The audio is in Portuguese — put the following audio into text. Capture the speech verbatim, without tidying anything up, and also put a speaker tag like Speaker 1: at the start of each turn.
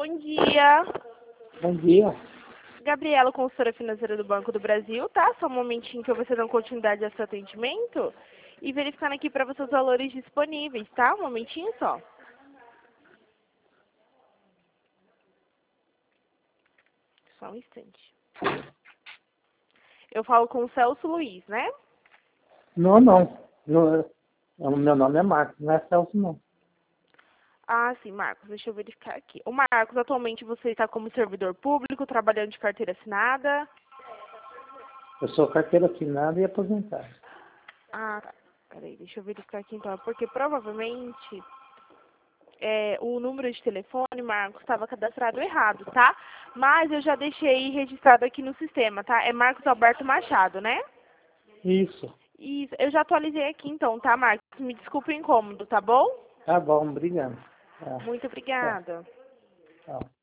Speaker 1: Bom dia.
Speaker 2: Bom dia.
Speaker 1: Gabriela, consultora financeira do Banco do Brasil, tá? Só um momentinho que eu vou dando continuidade ao seu atendimento e verificando aqui para você os valores disponíveis, tá? Um momentinho só. Só um instante. Eu falo com o Celso Luiz, né?
Speaker 2: Não, não. Eu- O meu nome é Marcos, não é Celso, não.
Speaker 1: Ah, sim, Marcos, deixa eu verificar aqui. O Marcos, atualmente você está como servidor público, trabalhando de carteira assinada?
Speaker 2: Eu sou carteira assinada e aposentado.
Speaker 1: Ah, tá. Peraí, deixa eu verificar aqui então, porque provavelmente é, o número de telefone, Marcos, estava cadastrado errado, tá? Mas eu já deixei registrado aqui no sistema, tá? É Marcos Alberto Machado, né?
Speaker 2: Isso.
Speaker 1: Isso, eu já atualizei aqui então, tá, Marcos? Me desculpe o incômodo, tá bom?
Speaker 2: Tá bom, obrigado. Tá,
Speaker 1: Muito
Speaker 2: tá,
Speaker 1: obrigada.
Speaker 2: tá.